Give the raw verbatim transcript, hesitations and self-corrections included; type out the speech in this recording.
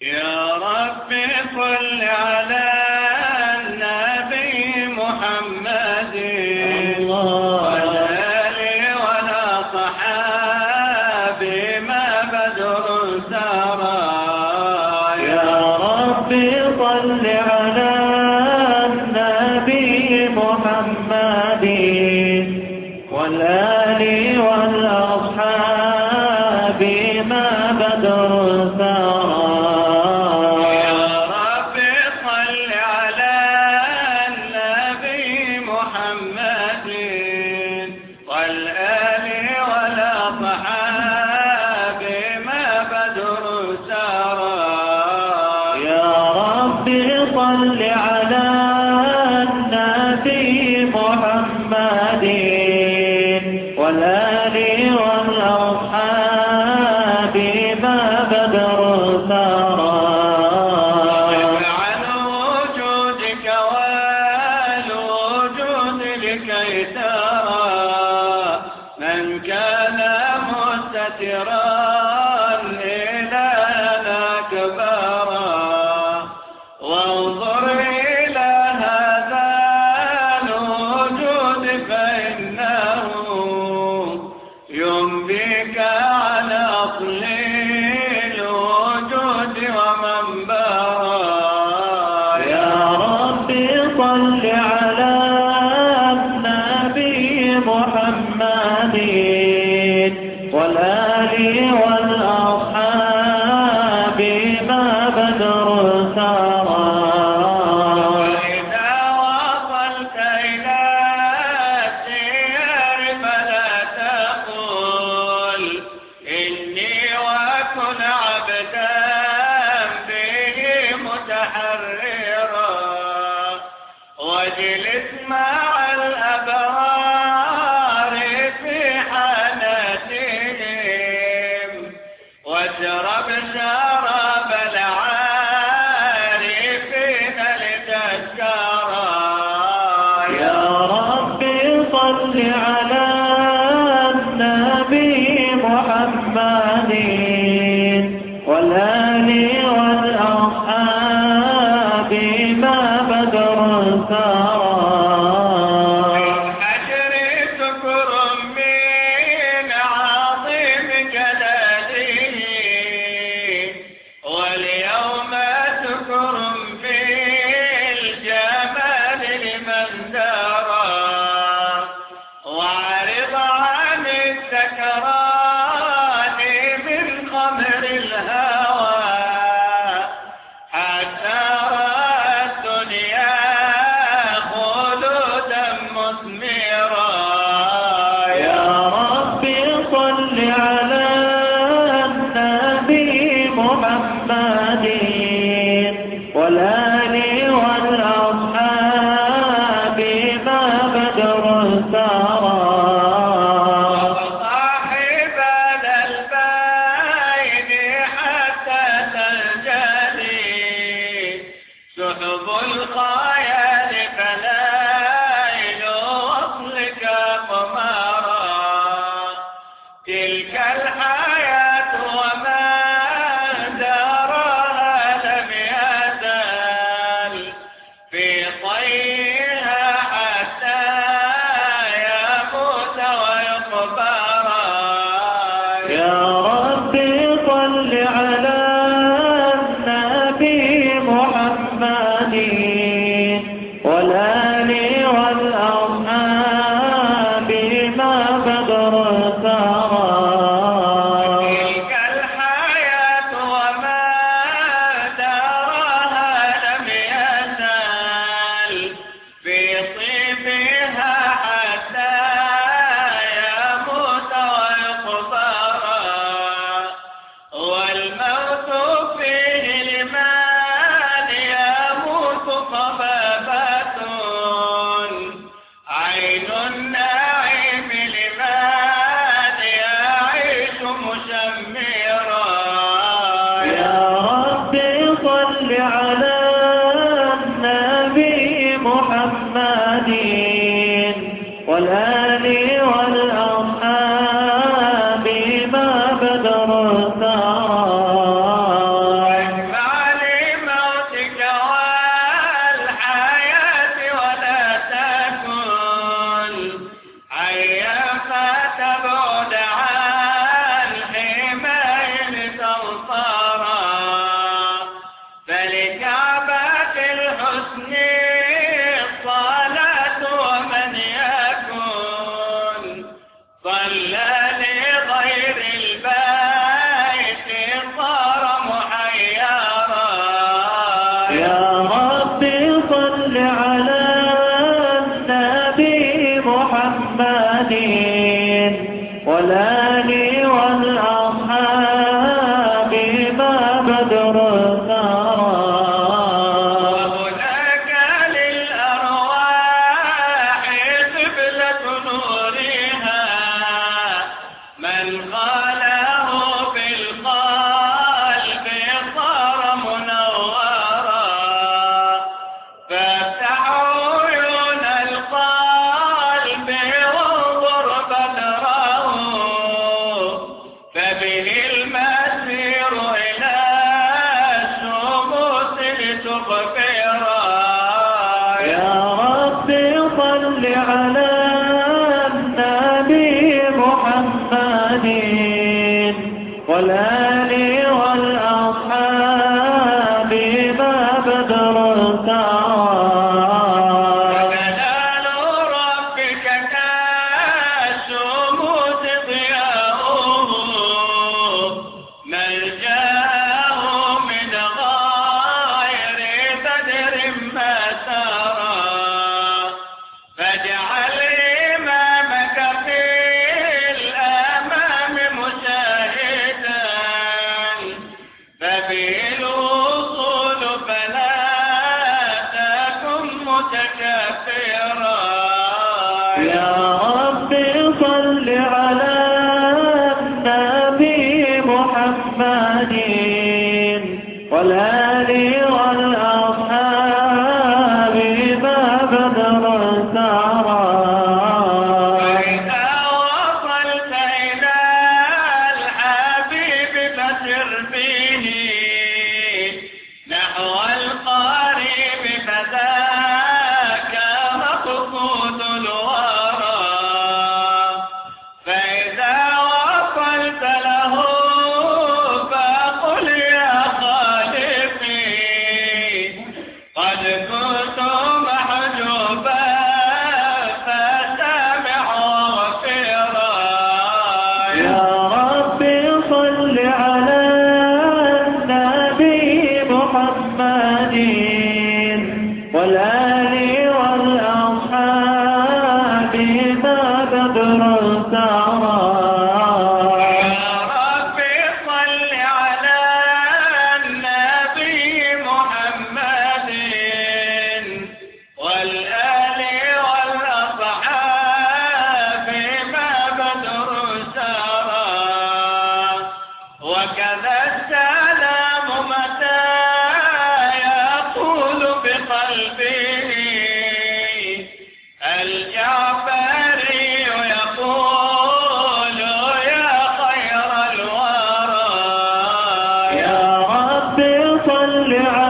يا رب صل على النبي محمد وعلى آله وعلى صحابه ما بدر سرى. يا رب صل على النبي محمد والآل والأصحاب ما بدر سرى. يا رب صل على النبي محمد والآل والأصحاب ما بدر سرى. يا رب صل على النبي محمد والآل والأصحاب ما بدر سرى. عن وجودك والوجود لكي ترى من كان مستترا إلهنا كبرا. وانظر إلى هذا الوجود فإنه ينبيك على أصل الوجود ومنبرا. يا رب صل على النبي محمد والآل والأصحاب ما بدر سرى. وإذا وصلت إلى السير فلا تقل إني وكن عبدا به متحررا. واجلس مع الأبرار في حانتهم واشرب شراب العارفين لتذكرا. يا رب صل على النبي محمد والآل والأصحاب ما بدر سرى. الحشر سكر من عظيم جلاله واليوم سكر في الجمال لمن درى. واعرض عن السكران من خمر الهوى حتى رأى الدنيا خلودا مثمرا. يا رب صل على النبي محمد والآل والأصحاب ما بدر سرى. وصاحب الألبين حتى تنجلي سحب الخيال فليل وصلك قمرا. تلك الحياة وما دارها لم يزل في طيها حتى يموت ويقبرا. يا رب صل على النبي محمد والآل والأصحاب ما بدر سرى. تلك الحياة وما دارها لم يزل في طيبها حتى يموت ويقبرا. والموت فيه لمن يموت صبابة عين النعيم لمن يعيش مشمرا. يا رب صل على النبي محمد والآل والأصحاب ما بدر سرى. اجمع تغفرا يا رب صل على النبي محمد والآل والأصحاب ما بدر سارا وجلال ربك كالشموس ضياؤه ملجاه من غير بدر ما سرى فاجعل إمامك في الأمام مشاهدا فبه الوصول فلا تكن متكبرا يا رب صل على النبي محمد والآل والأصحاب ما بدر سارا وإذا وصلت إلى الحبيب فسر به نحو القريب فذاك مقصود الورى فإذا وصلت له فقل يا خالقي قد كنت محجوبا فسامع وغفرا يا رب صل على النبي محمد والآل والأصحاب ما بدر سارا يا رب صل على النبي محمد والآل والأصحاب ما بدر سارا وكذا السلام متى يقول بقلبه الجعفري يقول يا خير الورى يا رب صل على